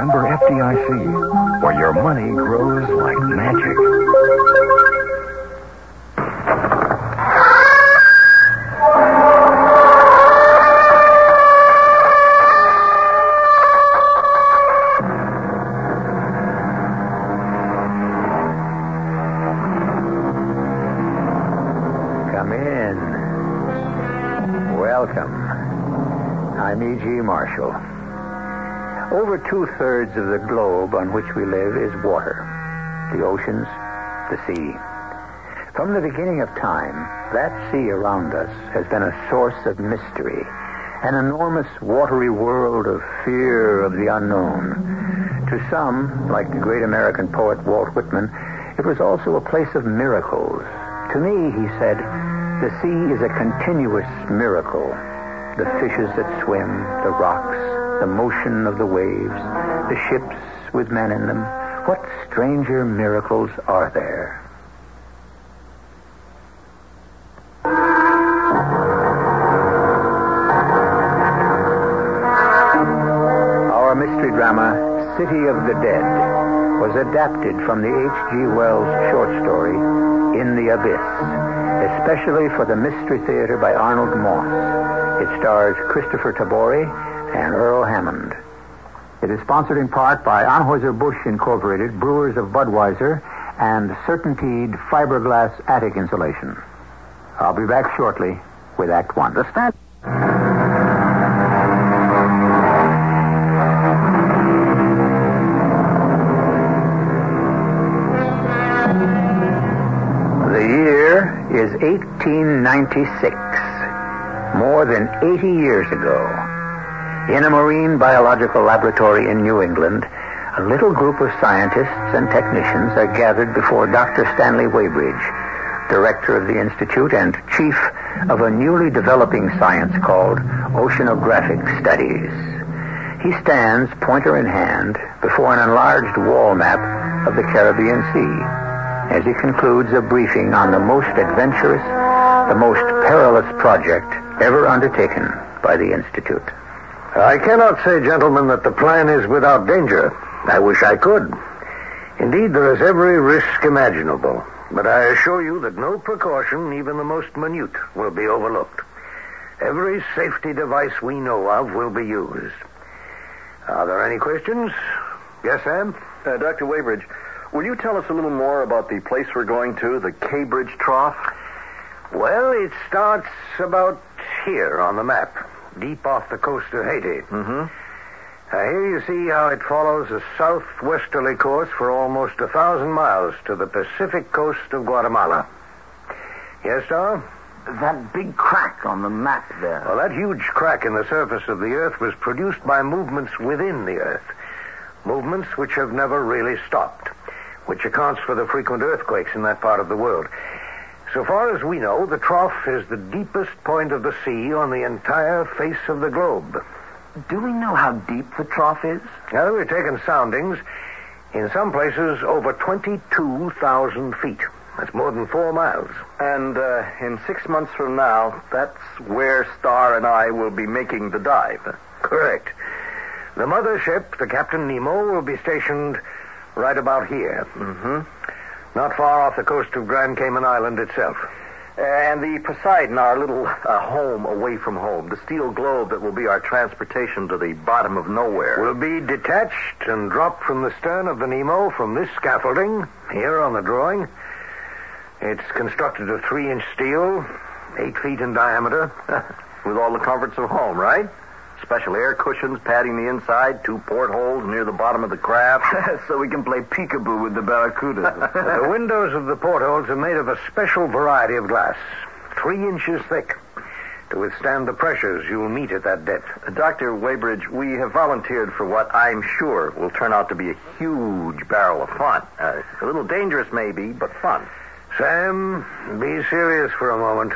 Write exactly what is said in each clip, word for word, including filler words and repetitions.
member F D I C, where your money grows like magic. Come in. Welcome. I'm E G. Marshall. Over two-thirds of the globe on which we live is water. The oceans, the sea. From the beginning of time, that sea around us has been a source of mystery, an enormous watery world of fear of the unknown. To some, like the great American poet Walt Whitman, it was also a place of miracles. To me, he said, the sea is a continuous miracle. The fishes that swim, the rocks, the motion of the waves, the ships with men in them. What stranger miracles are there? Our mystery drama, City of the Dead, was adapted from the H G. Wells short story, In the Abyss, especially for the Mystery Theater by Arnold Moss. It stars Christopher Tabori and Earl Hammond. It is sponsored in part by Anheuser-Busch Incorporated, brewers of Budweiser, and Certainteed fiberglass attic insulation. I'll be back shortly with Act One. The stand. The year is eighteen ninety-six. More than eighty years ago, in a marine biological laboratory in New England, a little group of scientists and technicians are gathered before Doctor Stanley Weybridge, director of the Institute and chief of a newly developing science called oceanographic studies. He stands, pointer in hand, before an enlarged wall map of the Caribbean Sea as he concludes a briefing on the most adventurous, the most perilous project ever undertaken by the Institute. I cannot say, gentlemen, that the plan is without danger. I wish I could. Indeed, there is every risk imaginable. But I assure you that no precaution, even the most minute, will be overlooked. Every safety device we know of will be used. Are there any questions? Yes, Sam? Uh, Doctor Weybridge, will you tell us a little more about the place we're going to, the Cambridge Trough? Well, it starts about here on the map, deep off the coast of Haiti. Mm-hmm. Uh, here you see how it follows a southwesterly course for almost a thousand miles to the Pacific coast of Guatemala. Yes, Star? That big crack on the map there. Well, that huge crack in the surface of the Earth was produced by movements within the Earth. Movements which have never really stopped, which accounts for the frequent earthquakes in that part of the world. So far as we know, the trough is the deepest point of the sea on the entire face of the globe. Do we know how deep the trough is? Now, we've taken soundings. In some places, over twenty-two thousand feet. That's more than four miles. And uh, in six months from now, that's where Star and I will be making the dive. Correct. The mothership, the Captain Nemo, will be stationed right about here. Mm-hmm. Not far off the coast of Grand Cayman Island itself. And the Poseidon, our little uh, home away from home, the steel globe that will be our transportation to the bottom of nowhere, will be detached and dropped from the stern of the Nemo from this scaffolding, here on the drawing. It's constructed of three-inch steel, eight feet in diameter. With all the comforts of home, right? Special air cushions padding the inside, two portholes near the bottom of the craft. So we can play peekaboo with the barracudas. The windows of the portholes are made of a special variety of glass, three inches thick, to withstand the pressures you'll meet at that depth. Uh, Doctor Weybridge, we have volunteered for what I'm sure will turn out to be a huge barrel of fun. Uh, a little dangerous, maybe, but fun. Sam, be serious for a moment.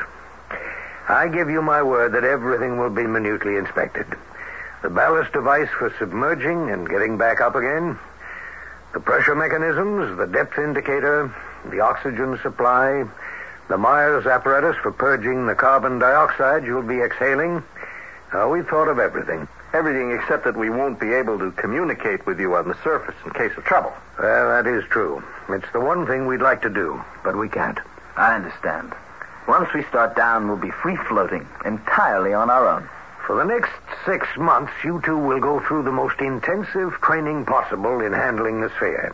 I give you my word that everything will be minutely inspected. The ballast device for submerging and getting back up again, the pressure mechanisms, the depth indicator, the oxygen supply, the Myers apparatus for purging the carbon dioxide you'll be exhaling. Uh, we've thought of everything. Everything except that we won't be able to communicate with you on the surface in case of trouble. Well, that is true. It's the one thing we'd like to do, but we can't. I understand. Once we start down, we'll be free-floating, entirely on our own. For the next six months, you two will go through the most intensive training possible in handling the sphere.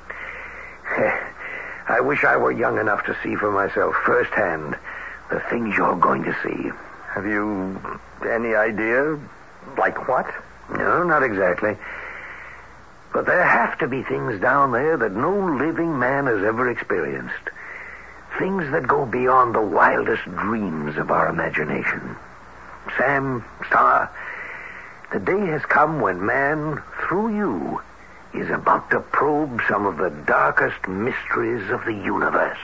I wish I were young enough to see for myself firsthand the things you're going to see. Have you any idea? Like what? No, not exactly. But there have to be things down there that no living man has ever experienced. Things that go beyond the wildest dreams of our imagination. Sam, Star, the day has come when man, through you, is about to probe some of the darkest mysteries of the universe.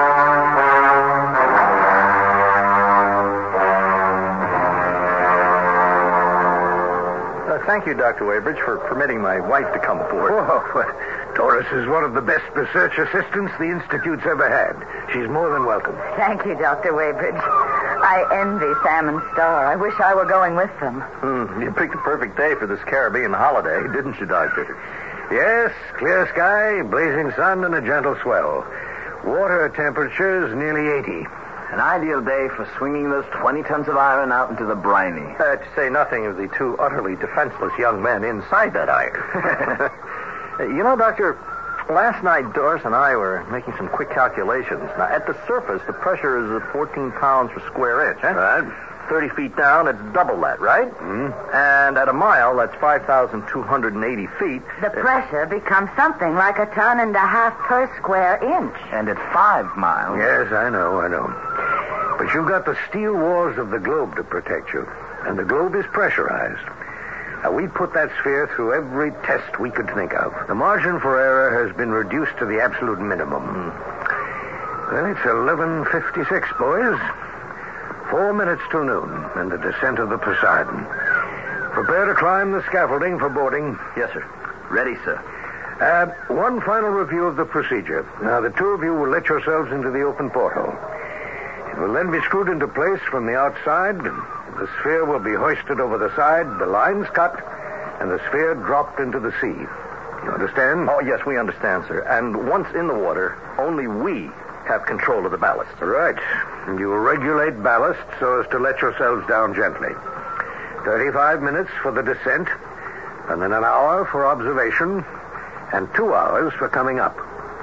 Uh, thank you, Doctor Weybridge, for permitting my wife to come aboard. Oh, Doris is one of the best research assistants the Institute's ever had. She's more than welcome. Thank you, Doctor Weybridge. I envy Sam and Star. I wish I were going with them. Hmm, you picked a perfect day for this Caribbean holiday, didn't you, Doctor? Yes, clear sky, blazing sun, and a gentle swell. Water temperatures nearly eighty. An ideal day for swinging those twenty tons of iron out into the briny. Uh, to say nothing of the two utterly defenseless young men inside that iron. You know, Doctor, last night Doris and I were making some quick calculations. Now, at the surface, the pressure is fourteen pounds per square inch. Eh? Right. thirty feet down, it's double that, right? Mm. And at a mile, that's five thousand two hundred eighty feet. The pressure becomes something like a ton and a half per square inch. And at five miles... Yes, I know, I know. But you've got the steel walls of the globe to protect you. And the globe is pressurized. Now, we put that sphere through every test we could think of. The margin for error has been reduced to the absolute minimum. Mm. Well, it's eleven fifty-six, boys. Four minutes till noon, and the descent of the Poseidon. Prepare to climb the scaffolding for boarding. Yes, sir. Ready, sir. Uh, one final review of the procedure. Now, the two of you will let yourselves into the open porthole. It will then be screwed into place from the outside. The sphere will be hoisted over the side, the lines cut, and the sphere dropped into the sea. You understand? Oh, yes, we understand, sir. And once in the water, only we have control of the ballast. Right. And you will regulate ballast so as to let yourselves down gently. Thirty-five minutes for the descent, and then an hour for observation, and two hours for coming up.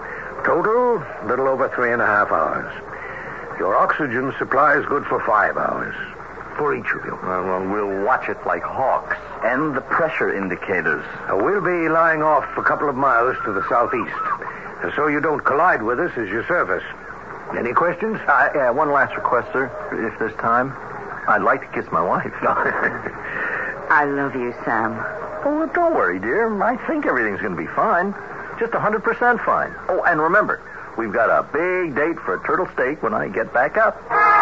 Total, little over three and a half hours. Your oxygen supply is good for five hours. For each of you. Well, well, we'll watch it like hawks. And the pressure indicators. Uh, we'll be lying off a couple of miles to the southeast. And so you don't collide with us as you service. Any questions? Uh, yeah, one last request, sir, if there's time. I'd like to kiss my wife. I love you, Sam. Oh, don't worry, dear. I think everything's going to be fine. Just one hundred percent fine. Oh, and remember, we've got a big date for a turtle steak when I get back up.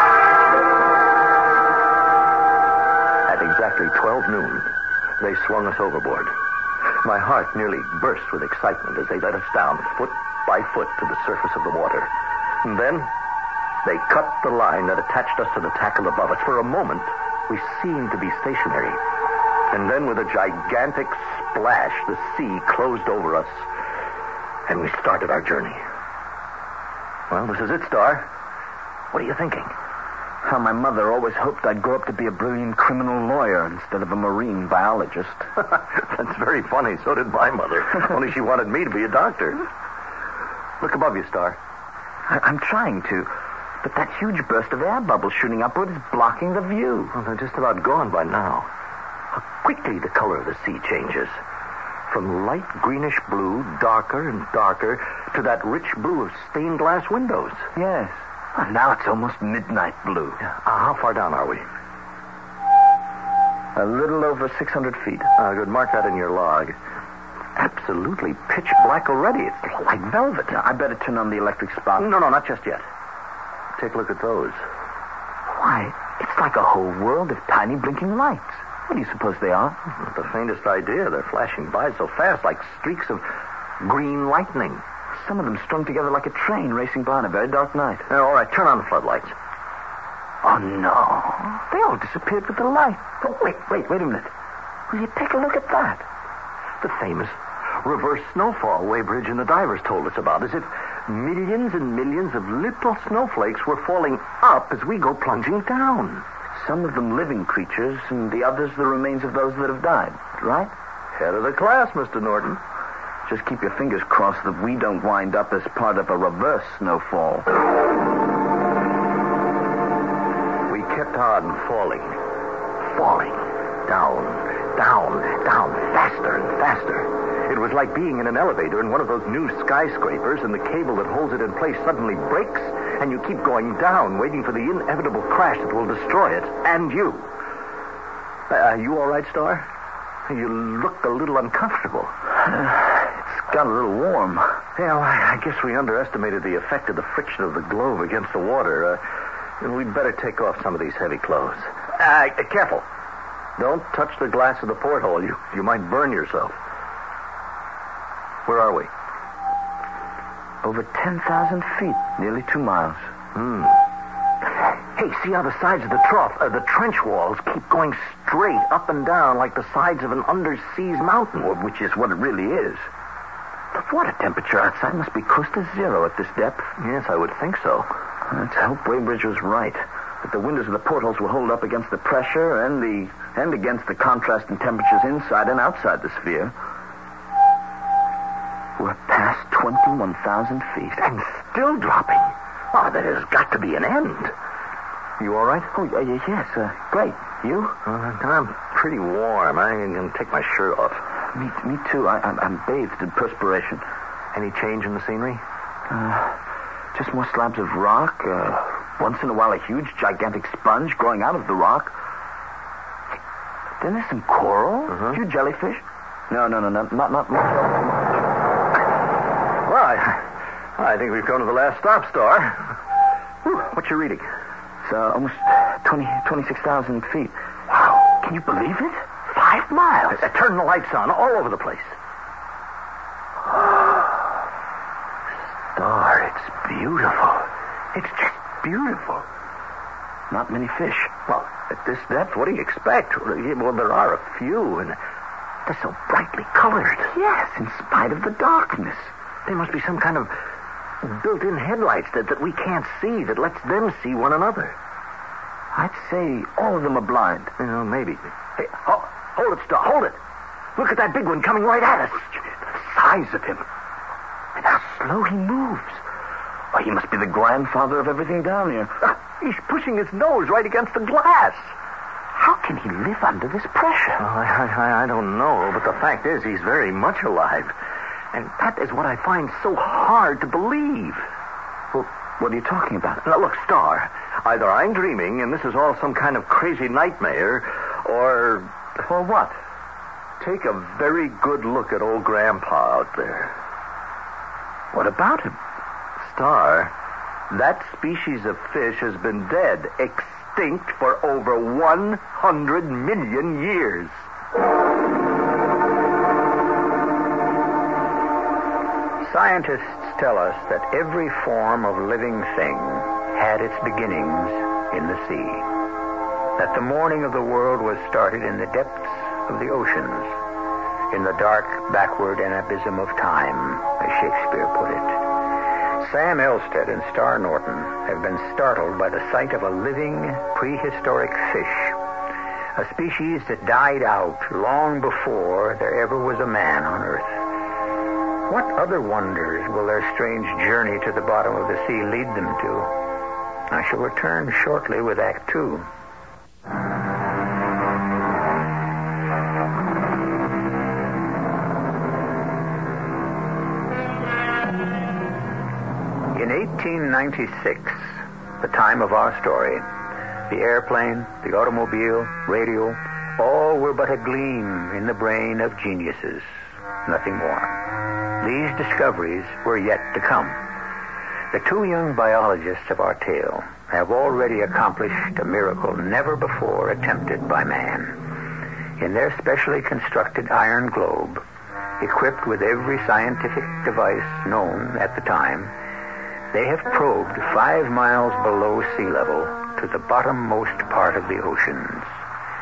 At exactly twelve noon, they swung us overboard. My heart nearly burst with excitement as they let us down foot by foot to the surface of the water. And then they cut the line that attached us to the tackle above us. For a moment, we seemed to be stationary. And then with a gigantic splash, the sea closed over us, and we started our journey. Well, this is it, Star. What are you thinking? How my mother always hoped I'd grow up to be a brilliant criminal lawyer instead of a marine biologist. That's very funny. So did my mother. Only she wanted me to be a doctor. Look above you, Star. I- I'm trying to, but that huge burst of air bubbles shooting upward is blocking the view. Well, they're just about gone by now. How quickly the color of the sea changes. From light greenish blue, darker and darker, to that rich blue of stained glass windows. Yes. And now it's almost midnight blue. Yeah. Uh, how far down are we? A little over six hundred feet. Uh, good. Mark that in your log. Absolutely pitch black already. It's like velvet. Now, I better turn on the electric spark. No, no, not just yet. Take a look at those. Why, it's like a whole world of tiny blinking lights. What do you suppose they are? Not the faintest idea. They're flashing by so fast, like streaks of green lightning. Some of them strung together like a train racing by on a very dark night. Uh, all right, turn on the floodlights. Oh, no. They all disappeared with the light. Oh, wait, wait, wait a minute. Will you take a look at that? The famous reverse snowfall Weybridge and the divers told us about, as if millions and millions of little snowflakes were falling up as we go plunging down. Some of them living creatures, and the others the remains of those that have died, right? Head of the class, Mister Norton. Just keep your fingers crossed that we don't wind up as part of a reverse snowfall. We kept on falling. Falling. Down, down, down, faster and faster. It was like being in an elevator in one of those new skyscrapers, and the cable that holds it in place suddenly breaks, and you keep going down, waiting for the inevitable crash that will destroy it, and you. Uh, are you all right, Star? You look a little uncomfortable. It's got a little warm. Yeah, well, I guess we underestimated the effect of the friction of the globe against the water. Uh, we'd better take off some of these heavy clothes. Uh, careful. Don't touch the glass of the porthole. You, you might burn yourself. Where are we? Over ten thousand feet, nearly two miles. Hmm. Hey, see how the sides of the trough, uh, the trench walls, keep going straight up and down like the sides of an underseas mountain. Well, which is what it really is. The water temperature outside must be close to zero at this depth. Yes, I would think so. Let's hope Weybridge was right. That the windows of the portholes will hold up against the pressure and the and against the contrast in temperatures inside and outside the sphere. We're past twenty-one thousand feet. And still dropping. Oh, there has got to be an end. You all right? Oh, uh, yes, uh, great. You? Uh, I'm pretty warm. I'm going to take my shirt off. Me, me too. I, I'm, I'm bathed in perspiration. Any change in the scenery? Uh, just more slabs of rock. Uh, once in a while, a huge, gigantic sponge growing out of the rock. Then there's some coral. Uh-huh. A few jellyfish. No, no, no, no, not, not much. Well, I, I think we've come to the last stop, Star. Whew, what's your reading? It's uh, almost twenty, twenty-six thousand feet. Wow. Can you believe it? Five miles. Uh, turn the lights on all over the place. Star, it's beautiful. It's just beautiful. Not many fish. Well, at this depth, what do you expect? Well, there are a few, and they're so brightly colored. Yes, in spite of the darkness. There must be some kind of built-in headlights that, that we can't see, that lets them see one another. I'd say all of them are blind. You know, maybe. Hey, ho- hold it, Star, hold it. Look at that big one coming right at us. The size of him. And how slow he moves. Oh, he must be the grandfather of everything down here. Uh, he's pushing his nose right against the glass. How can he live under this pressure? Oh, I, I, I don't know, but the fact is he's very much alive. And that is what I find so hard to believe. Well, what are you talking about? Now, look, Star, either I'm dreaming and this is all some kind of crazy nightmare, or... Or what? Take a very good look at old Grandpa out there. What about him? Star, that species of fish has been dead, extinct for over one hundred million years. Scientists tell us that every form of living thing had its beginnings in the sea. That the morning of the world was started in the depths of the oceans, in the dark, backward abysm of time, as Shakespeare put it. Sam Elstead and Star Norton have been startled by the sight of a living, prehistoric fish, a species that died out long before there ever was a man on Earth. What other wonders will their strange journey to the bottom of the sea lead them to? I shall return shortly with Act Two. In eighteen ninety-six, the time of our story, the airplane, the automobile, radio, all were but a gleam in the brain of geniuses. Nothing more. These discoveries were yet to come. The two young biologists of our tale have already accomplished a miracle never before attempted by man. In their specially constructed iron globe, equipped with every scientific device known at the time, they have probed five miles below sea level to the bottommost part of the oceans.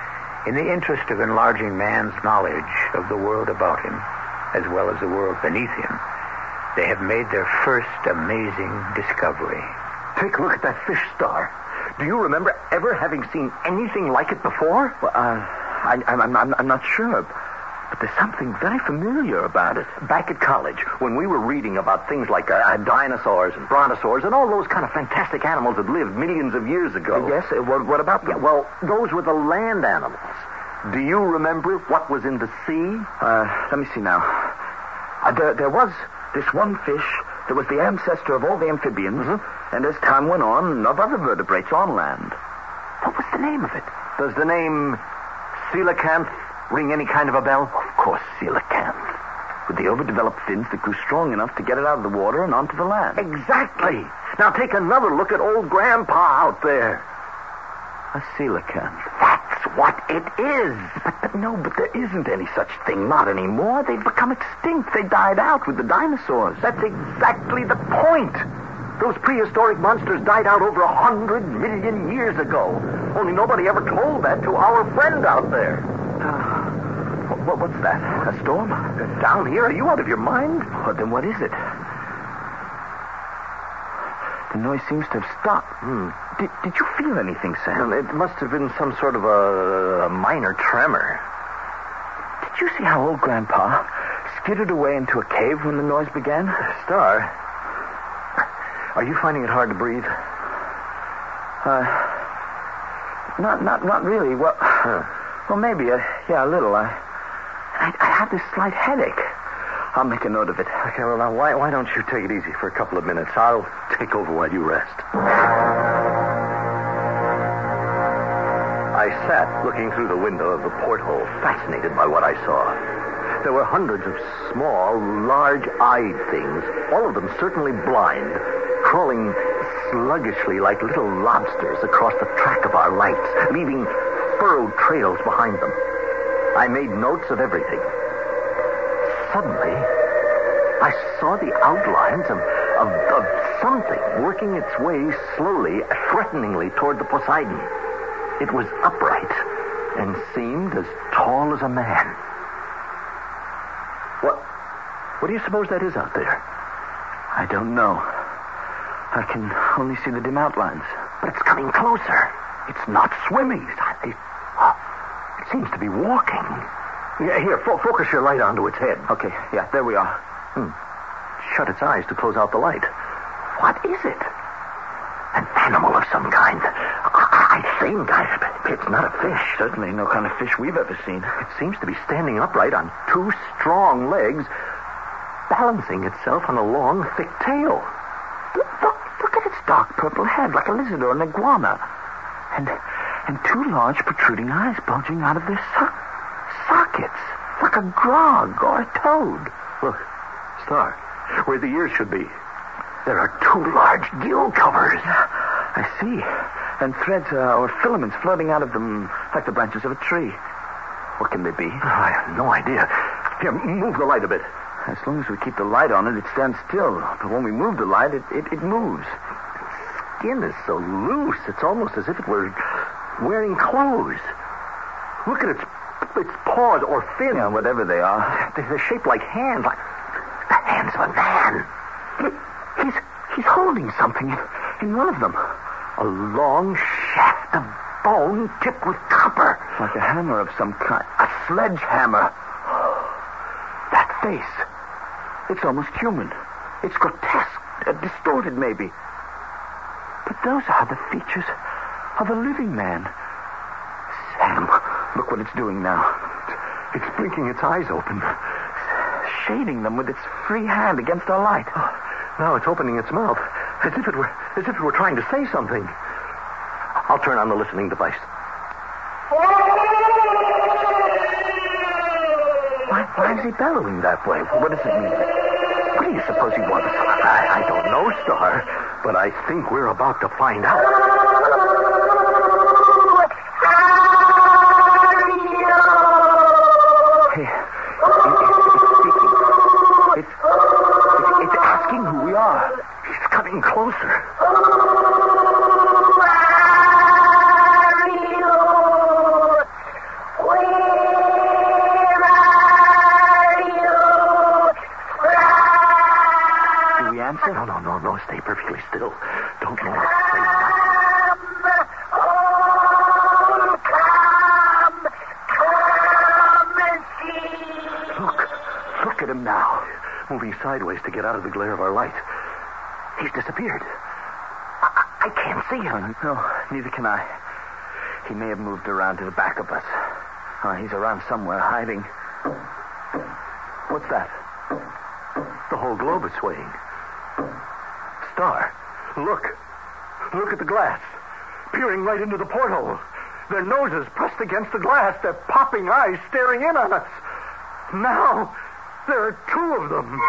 In the interest of enlarging man's knowledge of the world about him, as well as the world beneath him, they have made their first amazing discovery. Take a look at that fish, Star. Do you remember ever having seen anything like it before? Well, uh, I, I'm, I'm, I'm not sure, but there's something very familiar about it. Back at college, when we were reading about things like uh, dinosaurs and brontosaurs and all those kind of fantastic animals that lived millions of years ago. Uh, yes, uh, what, what about them? Yeah, well, those were the land animals. Do you remember what was in the sea? Uh, let me see now. Uh, there, there was this one fish that was the ancestor of all the amphibians, mm-hmm. and as time went on, of other vertebrates on land. What was the name of it? Does the name coelacanth ring any kind of a bell? Of course, coelacanth. With the overdeveloped fins that grew strong enough to get it out of the water and onto the land. Exactly. Now take another look at old Grandpa out there. A coelacanth. That's what it is. But, but no, but there isn't any such thing. Not anymore. They've become extinct. They died out with the dinosaurs. That's exactly the point. Those prehistoric monsters died out over a hundred million years ago. Only nobody ever told that to our friend out there. Uh, what, what's that? A storm? Uh, down here? Are you out of your mind? Well, then what is it? The noise seems to have stopped. Hmm. Did, did you feel anything, Sam? Well, it must have been some sort of a, a minor tremor. Did you see how old Grandpa skittered away into a cave when the noise began? Star, are you finding it hard to breathe? Uh, not, not, not really. Well, huh. well, maybe. Uh, yeah, a little. I, I, I have this slight headache. I'll make a note of it. Okay, well, now, why, why don't you take it easy for a couple of minutes? I'll take over while you rest. I sat looking through the window of the porthole, fascinated by what I saw. There were hundreds of small, large-eyed things, all of them certainly blind, crawling sluggishly like little lobsters across the track of our lights, leaving furrowed trails behind them. I made notes of everything. Suddenly, I saw the outlines of, of, of something working its way slowly, threateningly toward the Poseidon. It was upright and seemed as tall as a man. What, what do you suppose that is out there? I don't know. I can only see the dim outlines. But it's coming closer. It's not swimming. It, it seems to be walking. Yeah, here, fo- focus your light onto its head. Okay, yeah, there we are. Hmm. Shut its eyes to close out the light. What is it? An animal of some kind. I, I think I, it's not a fish. Certainly no kind of fish we've ever seen. It seems to be standing upright on two strong legs, balancing itself on a long, thick tail. Look, look, look at its dark purple head, like a lizard or an iguana. And, and two large protruding eyes bulging out of their so- sockets, like a grog or a toad. Look, Star, where the ears should be, there are two large gill covers. I see. And threads uh, or filaments floating out of them like the branches of a tree. What can they be? Oh, I have no idea. Here, move the light a bit. As long as we keep the light on it, it stands still. But when we move the light, it, it, it moves. Its skin is so loose, it's almost as if it were wearing clothes. Look at its its paws or fins. Yeah, whatever they are. They're shaped like hands, like the hands of a man. He's he's holding something in, in one of them. A long shaft of bone tipped with copper. Like a hammer of some kind. A sledgehammer. That face. It's almost human. It's grotesque, uh, distorted maybe. But those are the features of a living man. Sam, look what it's doing now. It's blinking its eyes open. Shading them with its free hand against our light. Oh, now it's opening its mouth, as if it were as if it were trying to say something. I'll turn on the listening device. Why, why is he bellowing that way? What does it mean? What do you suppose he wants? I, I don't know, Star, but I think we're about to find out. Hey, it, it, it's speaking. It's, it's, it's asking who we are. He's coming closer. Now stay perfectly still. Don't move. Look. Look at him now. Moving sideways to get out of the glare of our light. He's disappeared. I, I can't see him. No, neither can I. He may have moved around to the back of us. Uh, he's around somewhere, hiding. What's that? The whole globe is swaying. Star, look. Look at the glass. Peering right into the porthole. Their noses pressed against the glass. Their popping eyes staring in on us. Now, there are two of them.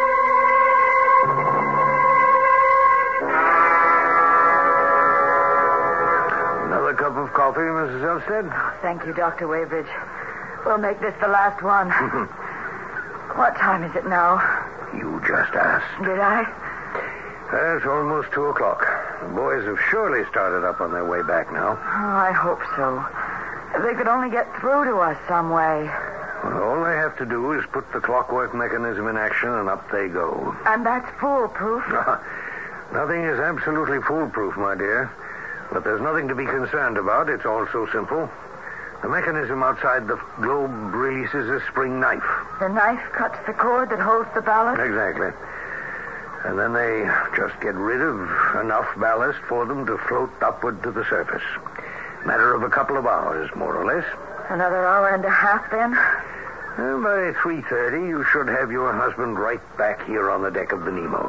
Another cup of coffee, Missus Elstead? Thank you, Doctor Weybridge. We'll make this the last one. What time is it now? You just asked. Did I? It's almost two o'clock. The boys have surely started up on their way back now. Oh, I hope so. If they could only get through to us some way. Well, all they have to do is put the clockwork mechanism in action, and up they go. And that's foolproof. Nothing is absolutely foolproof, my dear. But there's nothing to be concerned about. It's all so simple. The mechanism outside the globe releases a spring knife. The knife cuts the cord that holds the ballast? Exactly. And then they just get rid of enough ballast for them to float upward to the surface. Matter of a couple of hours, more or less. Another hour and a half, then? And by three thirty, you should have your husband right back here on the deck of the Nemo.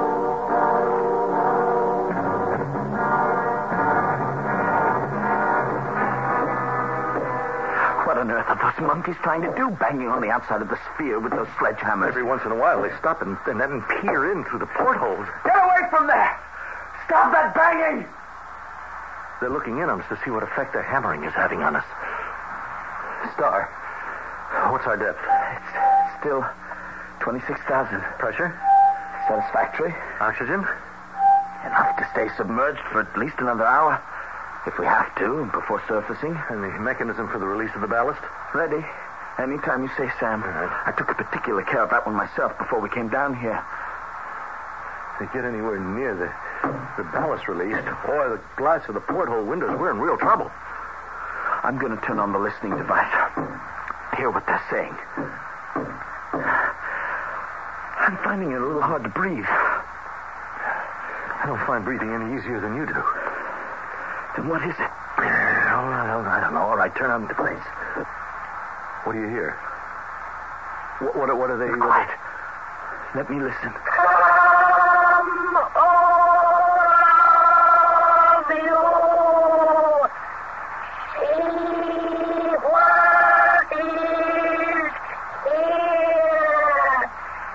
What on earth are those monkeys trying to do, banging on the outside of the sphere with those sledgehammers? Every once in a while, they stop and, and then peer in through the portholes. Get away from there! Stop that banging! They're looking in on us to see what effect their hammering is having on us. Star, what's our depth? It's still twenty-six thousand. Pressure? Satisfactory. Oxygen? Enough to stay submerged for at least another hour, if we have to, before surfacing. And the mechanism for the release of the ballast? Ready. Anytime you say, Sam. All right. I took a particular care of that one myself before we came down here. If they get anywhere near the, the ballast released or the glass of the porthole windows, we're in real trouble. I'm going to turn on the listening device. Hear what they're saying. I'm finding it a little hard to breathe. I don't find breathing any easier than you do. Then what is it? Oh, I don't know. All right, turn on the device. What do you hear? What, what, what are they... Be quiet. Let me listen. Come, all of you. See what is here.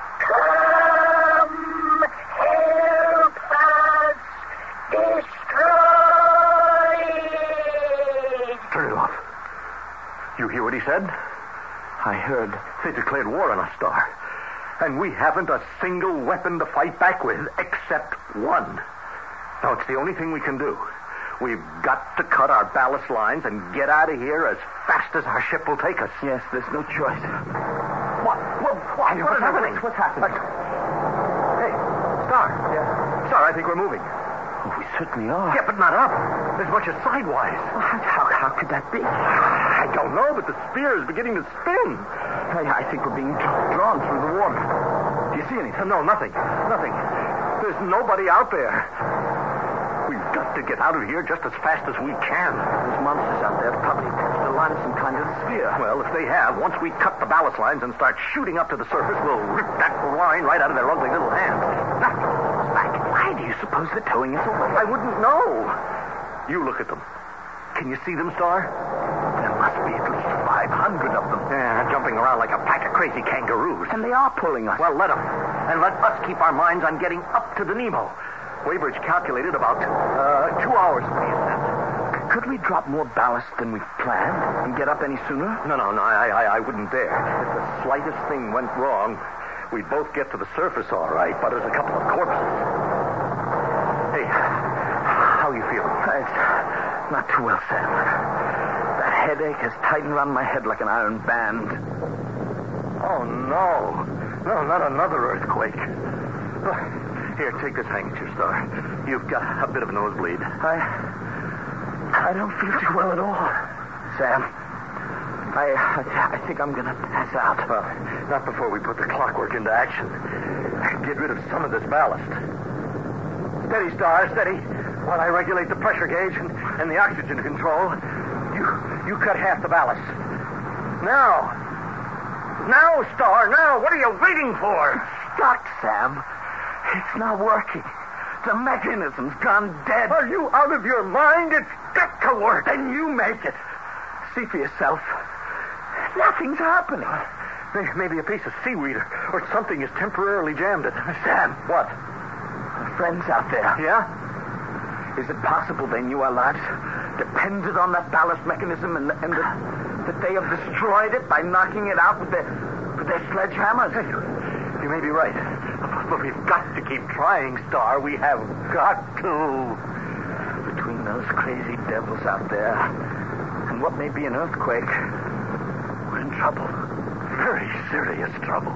Come, help us destroy it. Turn it off. You hear what he said? I heard. They declared war on us, Star. And we haven't a single weapon to fight back with, except one. Now, it's the only thing we can do. We've got to cut our ballast lines and get out of here as fast as our ship will take us. Yes, there's no choice. What? What? What? What's What's happening? What's happening? Hey, Star. Yeah. Star, I think we're moving. Oh, we certainly are. Yeah, but not up. As much as sidewise. How, how could that be? I don't know, but the sphere is beginning to spin. I, I think we're being drawn through the water. Do you see anything? No, nothing. Nothing. There's nobody out there. We've got to get out of here just as fast as we can. Those monsters out there probably attached the line of some kind of sphere. Well, if they have, once we cut the ballast lines and start shooting up to the surface, we'll rip that line right out of their ugly little hands. Now, back. Why do you suppose they're towing us away? I wouldn't know. You look at them. Can you see them, Star? There must be at least five hundred of them. Yeah, jumping around like a pack of crazy kangaroos. And they are pulling us. Well, let them. And let us keep our minds on getting up to the Nemo. Weybridge calculated about uh, two hours for the ascent. Could we drop more ballast than we planned and get up any sooner? No, no, no, I, I, I wouldn't dare. If the slightest thing went wrong, we'd both get to the surface all right, but there's a couple of corpses. Hey, how are you feeling? It's not too well, Sam. That headache has tightened around my head like an iron band. Oh, no. No, not another earthquake. Here, take this handkerchief, Star. You've got a bit of a nosebleed. I... I don't feel too well at all, Sam. I, I, I think I'm going to pass out. Well, not before we put the clockwork into action. Get rid of some of this ballast. Steady, Star, steady. While I regulate the pressure gauge and, and the oxygen control, you you cut half the ballast. Now. Now, Star, now. What are you waiting for? Stuck, Sam. It's not working. The mechanism's gone dead. Are you out of your mind? It's got to work. Then you make it. See for yourself. Nothing's happening. Maybe a piece of seaweed or, or something has temporarily jammed it. Sam. What? Our friends out there. Yeah? Is it possible they knew our lives depended on that ballast mechanism and, and that, that they have destroyed it by knocking it out with their, with their sledgehammers? You, you may be right. But we've got to keep trying, Star. We have got to. Between those crazy devils out there and what may be an earthquake, we're in trouble. Very serious trouble.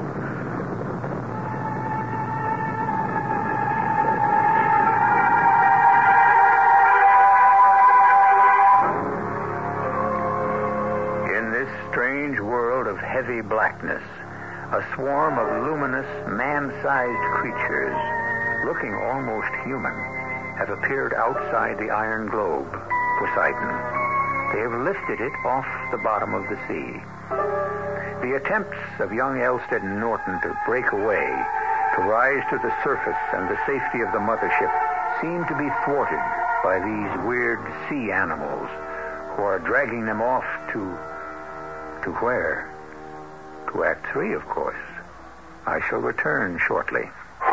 In this strange world of heavy blackness, a swarm of luminous, man-sized creatures, looking almost human, have appeared outside the iron globe, Poseidon. They have lifted it off the bottom of the sea. The attempts of young Elsted and Norton to break away, to rise to the surface and the safety of the mothership, seem to be thwarted by these weird sea animals who are dragging them off to... to where? To Act Three, of course. I shall return shortly.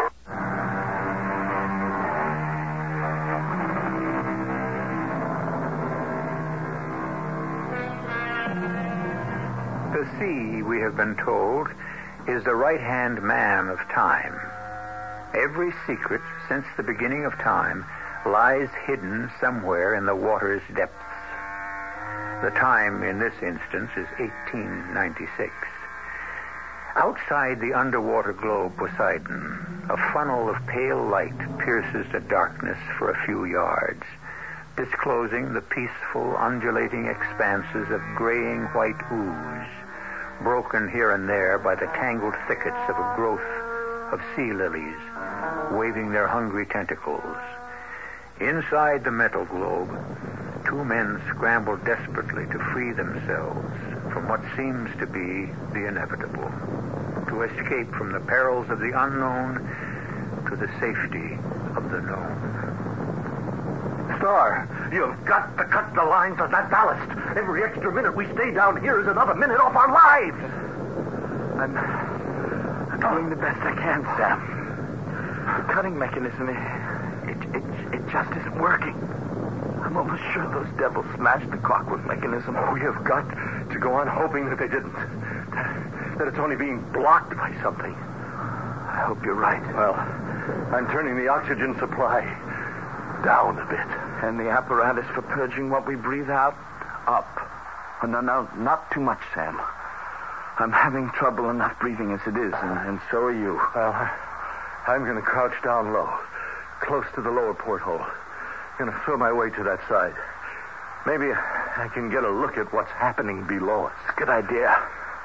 The sea, we have been told, is the right-hand man of time. Every secret since the beginning of time lies hidden somewhere in the water's depths. The time in this instance is eighteen ninety-six. Outside the underwater globe Poseidon, a funnel of pale light pierces the darkness for a few yards, disclosing the peaceful, undulating expanses of graying white ooze, broken here and there by the tangled thickets of a growth of sea lilies, waving their hungry tentacles. Inside the metal globe, two men scramble desperately to free themselves from what seems to be the inevitable, to escape from the perils of the unknown to the safety of the known. Star, you've got to cut the lines on that ballast. Every extra minute we stay down here is another minute off our lives. I'm, I'm doing the best I can, Sam. The cutting mechanism, it, it, it, it just isn't working. I'm almost sure those devils smashed the clockwork mechanism. We have got to go on hoping that they didn't. That, that it's only being blocked by something. I hope you're right. Well, I'm turning the oxygen supply down a bit. And the apparatus for purging what we breathe out, up. Oh, no, no, not too much, Sam. I'm having trouble enough breathing as it is, and, and so are you. Well, I, I'm going to crouch down low, close to the lower porthole. I'm going to throw my way to that side. Maybe I can get a look at what's happening below us. Good idea.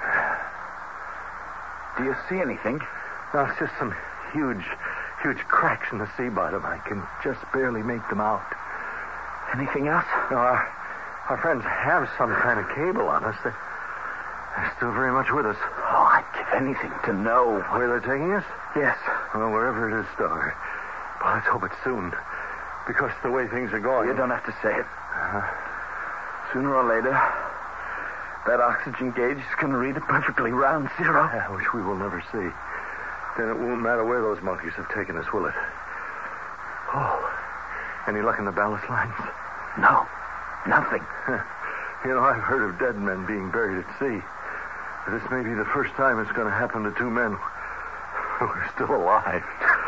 Do you see anything? No, it's just some huge, huge cracks in the sea bottom. I can just barely make them out. Anything else? No, our, our friends have some kind of cable on us. They're, they're still very much with us. Oh, I'd give anything to know. Where they're taking us? Yes. Well, wherever it is, Star. Well, let's hope it's soon. Because the way things are going... You don't have to say it. Uh-huh. Sooner or later, that oxygen gauge is going to read it perfectly round zero. Yeah, which we will never see. Then it won't matter where those monkeys have taken us, will it? Oh, any luck in the ballast lines? No, nothing. You know, I've heard of dead men being buried at sea. But this may be the first time it's going to happen to two men who are still alive.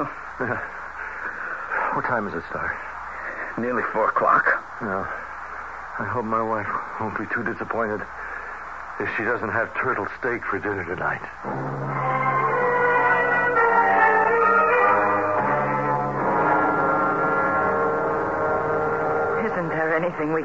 What time is it, Star? Nearly four o'clock. No. I hope my wife won't be too disappointed if she doesn't have turtle steak for dinner tonight.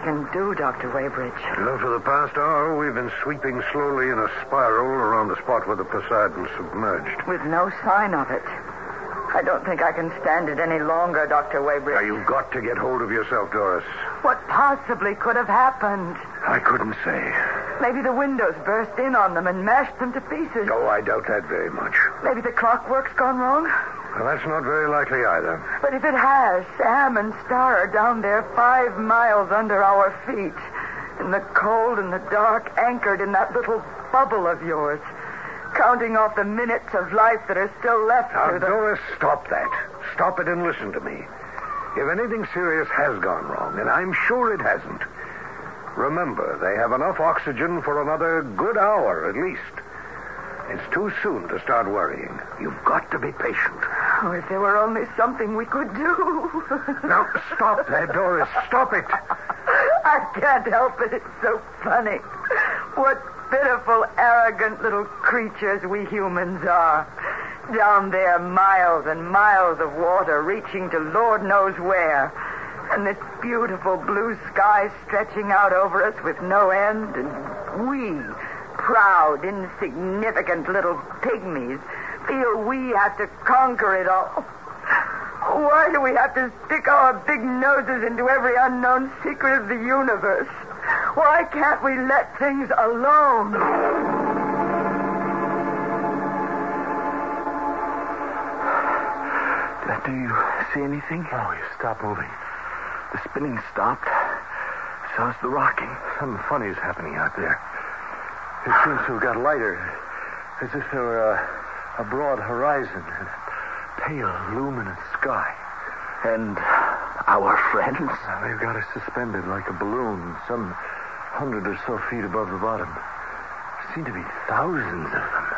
can do, Doctor Weybridge. Well, for the past hour, we've been sweeping slowly in a spiral around the spot where the Poseidon submerged. With no sign of it. I don't think I can stand it any longer, Doctor Weybridge. Now, you've got to get hold of yourself, Doris. What possibly could have happened? I couldn't say. Maybe the windows burst in on them and mashed them to pieces. Oh, I doubt that very much. Maybe the clockwork's gone wrong. Well, that's not very likely either. But if it has, Sam and Star are down there five miles under our feet. In the cold and the dark, anchored in that little bubble of yours. Counting off the minutes of life that are still left Now, to the... Doris, stop that. Stop it and listen to me. If anything serious has gone wrong, and I'm sure it hasn't, remember, they have enough oxygen for another good hour at least. It's too soon to start worrying. You've got to be patient. Oh, if there were only something we could do. Now, stop that, Doris. Stop it. I can't help it. It's so funny. What pitiful, arrogant little creatures we humans are. Down there, miles and miles of water reaching to Lord knows where. And this beautiful blue sky stretching out over us with no end. And we, proud, insignificant little pygmies, feel we have to conquer it all. Why do we have to stick our big noses into every unknown secret of the universe? Why can't we let things alone? Do you see anything? Oh, you stop moving. The spinning stopped. So is the rocking. Something funny is happening out there. It seems to have got lighter, as if there were a, a broad horizon and a pale, luminous sky. And our friends? Now, they've got us suspended like a balloon, some hundred or so feet above the bottom. There seem to be thousands of them.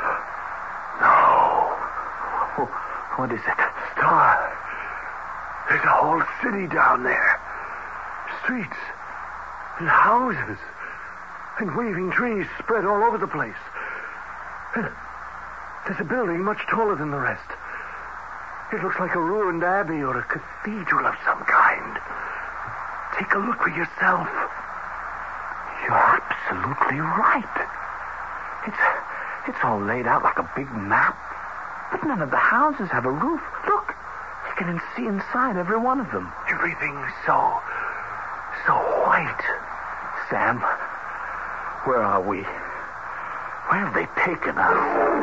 No. Oh, what is it? Star. There's a whole city down there. Streets and houses and waving trees spread all over the place. There's a building much taller than the rest. It looks like a ruined abbey or a cathedral of some kind. Take a look for yourself. You're absolutely right. It's, it's all laid out like a big map. But none of the houses have a roof. Look, you can see inside every one of them. Everything's so, so white. Sam, where are we? Where have they taken us?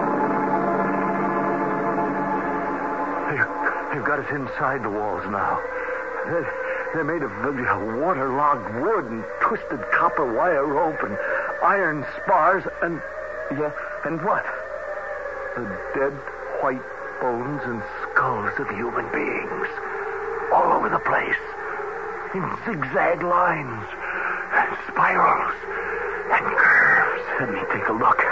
They, they've got us inside the walls now. They're, they're made of uh, waterlogged wood and twisted copper wire rope and iron spars and... Yeah, and what? The dead white bones and skulls of human beings. All over the place. In zigzag lines and spirals and curves. Let me take a look.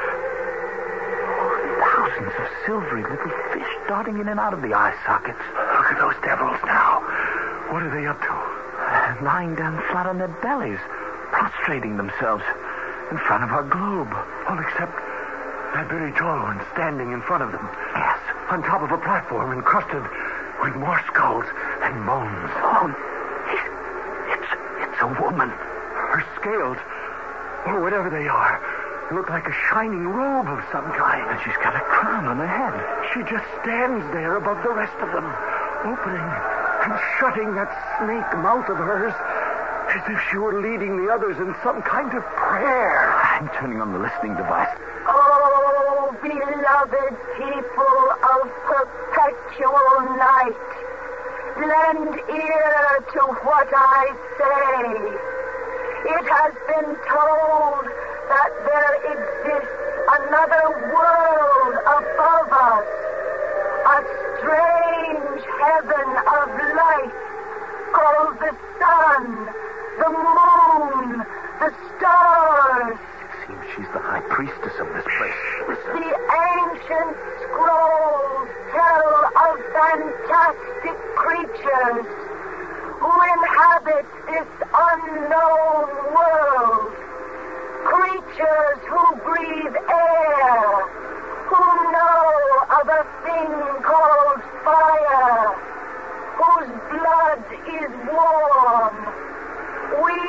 Oh, thousands of silvery little fish darting in and out of the eye sockets. Look at those devils now. What are they up to? Uh, lying down flat on their bellies, prostrating themselves in front of our globe. All except that very tall one standing in front of them. Yes. On top of a platform encrusted with more skulls and bones. Oh, it's, it's a woman. Her scales, or whatever they are, look like a shining robe of some kind. And she's got a crown on her head. She just stands there above the rest of them, opening and shutting that snake mouth of hers as if she were leading the others in some kind of prayer. I'm turning on the listening device. Oh, beloved people of perpetual night, lend ear to what I say. It has been told that there exists another world above us, a strange heaven of light called the sun, the moon, the stars. Seems she's the high priestess of this place. The ancient scrolls tell of fantastic creatures who inhabit this unknown world. Creatures who breathe air, who know of a thing called fire, whose blood is warm. We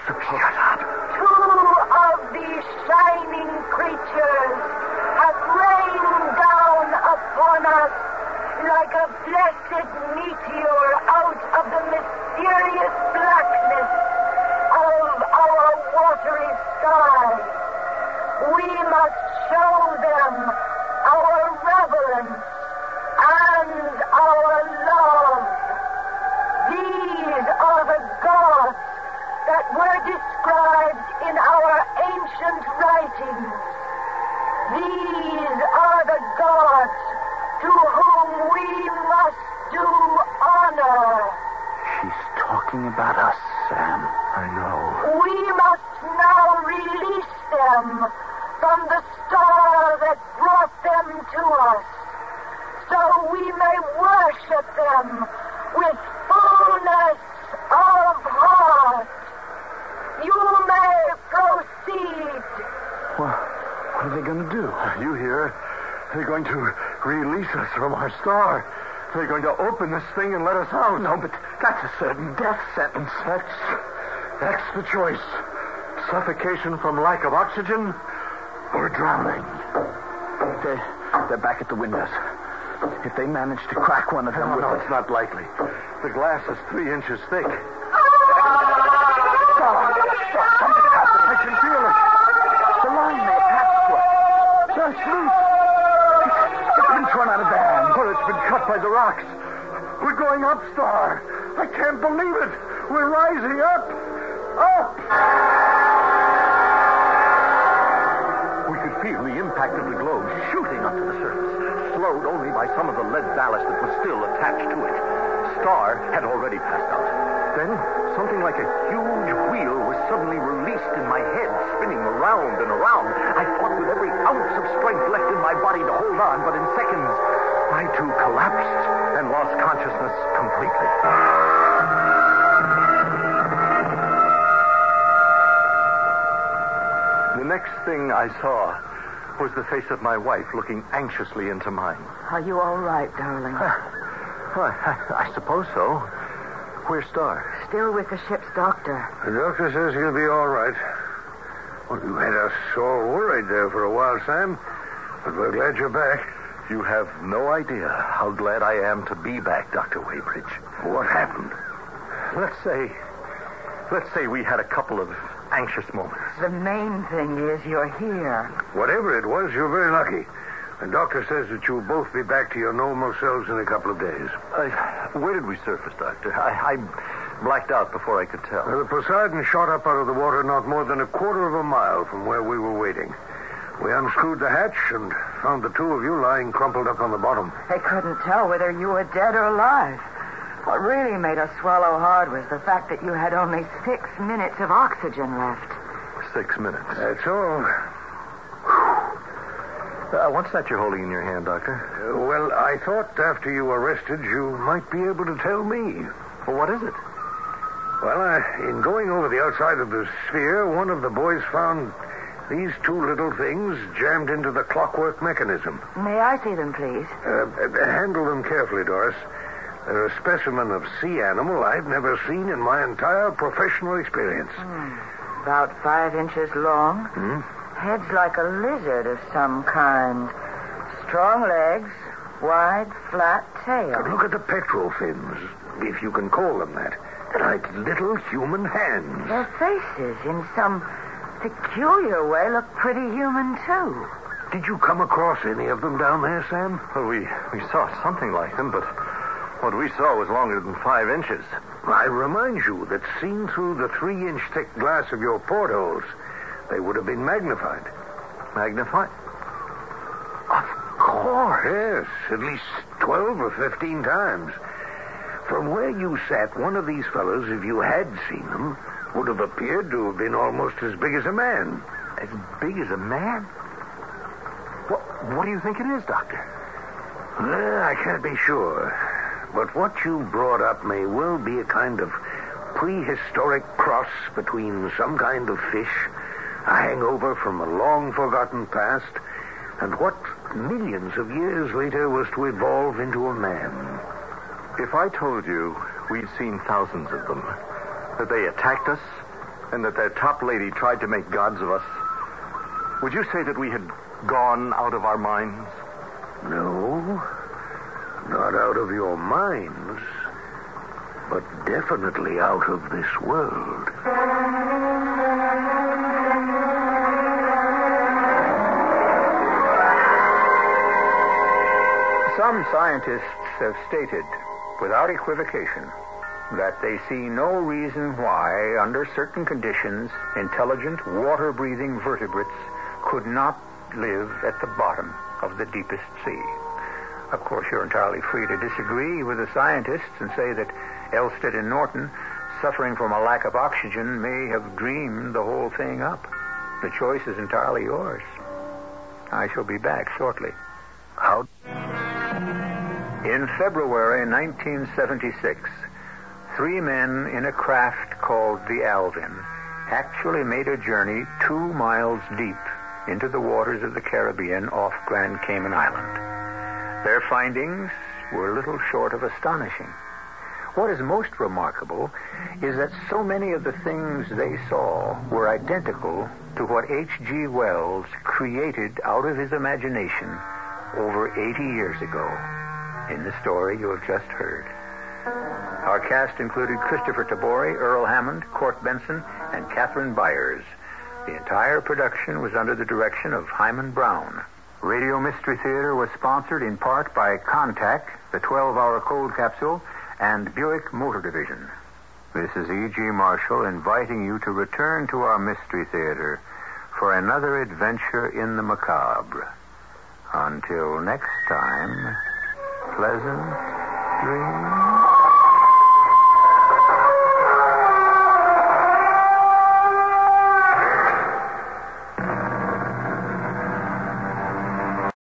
Shut up. Two of these shining creatures have rained down upon us like a blessed meteor out of the mysterious blackness of our watery sky. We must show them our reverence and our love. These are the gods that were described in our ancient writings. These are the gods to whom we must do honor. She's talking about us, Sam. I know. We must now release them from the star that brought them to us, so we may worship them with fullness of heart. You may proceed. Well, what are they going to do? You hear? They're going to release us from our star. They're going to open this thing and let us out. No, but that's a certain death sentence. That's, that's the choice. Suffocation from lack of oxygen or drowning. They're, they're back at the windows. If they manage to crack one of them No, with no, it... it's not likely. The glass is three inches thick. Stop! Stop! Something's happening. I can feel it. The line may have passed to us. Sir, it's loose. It's been torn out of the hand. Or it's been cut by the rocks. We're going up, Star. I can't believe it. We're rising up. Up! We could feel the impact of the globe shooting up to the surface, slowed only by some of the lead ballast that was still attached to it. Star had already passed out. Then, something like a huge wheel was suddenly released in my head, spinning around and around. I fought with every ounce of strength left in my body to hold on, but in seconds, I too collapsed and lost consciousness completely. The next thing I saw was the face of my wife looking anxiously into mine. Are you all right, darling? Well, I, I suppose so. Where's Star? Still with the ship's doctor. The doctor says he'll be all right. Well, you had us all worried there for a while, Sam. But we're glad you're back. You have no idea how glad I am to be back, Doctor Weybridge. What happened? Let's say, let's say we had a couple of anxious moments. The main thing is you're here. Whatever it was, you're very lucky. The doctor says that you'll both be back to your normal selves in a couple of days. Uh, where did we surface, Doctor? I, I blacked out before I could tell. Well, the Poseidon shot up out of the water not more than a quarter of a mile from where we were waiting. We unscrewed the hatch and found the two of you lying crumpled up on the bottom. They couldn't tell whether you were dead or alive. What really made us swallow hard was the fact that you had only six minutes of oxygen left. Six minutes. That's all. Uh, what's that you're holding in your hand, Doctor? Uh, well, I thought after you were arrested, you might be able to tell me. Well, what is it? Well, uh, in going over the outside of the sphere, one of the boys found these two little things jammed into the clockwork mechanism. May I see them, please? Uh, uh, handle them carefully, Doris. They're a specimen of sea animal I've never seen in my entire professional experience. Hmm. About five inches long. Hmm? Head's like a lizard of some kind. Strong legs, wide, flat tail. But look at the pectoral fins, if you can call them that. They're like little human hands. Their faces, in some peculiar way, look pretty human, too. Did you come across any of them down there, Sam? Well, we, we saw something like them, but what we saw was longer than five inches. I remind you that seen through the three-inch thick glass of your portholes, they would have been magnified. Magnified? Of course. Yes, at least twelve or fifteen times. From where you sat, one of these fellows, if you had seen them, would have appeared to have been almost as big as a man. As big as a man? What, what do you think it is, Doctor? Well, I can't be sure. But what you brought up may well be a kind of prehistoric cross between some kind of fish, a hangover from a long-forgotten past, and what millions of years later was to evolve into a man. If I told you we'd seen thousands of them, that they attacked us and that their top lady tried to make gods of us, would you say that we had gone out of our minds? No, not out of your minds, but definitely out of this world. Some scientists have stated, without equivocation, that they see no reason why, under certain conditions, intelligent, water-breathing vertebrates could not live at the bottom of the deepest sea. Of course, you're entirely free to disagree with the scientists and say that Elstead and Norton, suffering from a lack of oxygen, may have dreamed the whole thing up. The choice is entirely yours. I shall be back shortly. How? In February nineteen seventy-six, three men in a craft called the Alvin actually made a journey two miles deep into the waters of the Caribbean off Grand Cayman Island. Their findings were little short of astonishing. What is most remarkable is that so many of the things they saw were identical to what H G Wells created out of his imagination over eighty years ago in the story you have just heard. Our cast included Christopher Tabori, Earl Hammond, Court Benson, and Catherine Byers. The entire production was under the direction of Hyman Brown. Radio Mystery Theater was sponsored in part by Contact, the twelve-hour cold capsule, and Buick Motor Division. This is E G. Marshall inviting you to return to our Mystery Theater for another adventure in the macabre. Until next time, pleasant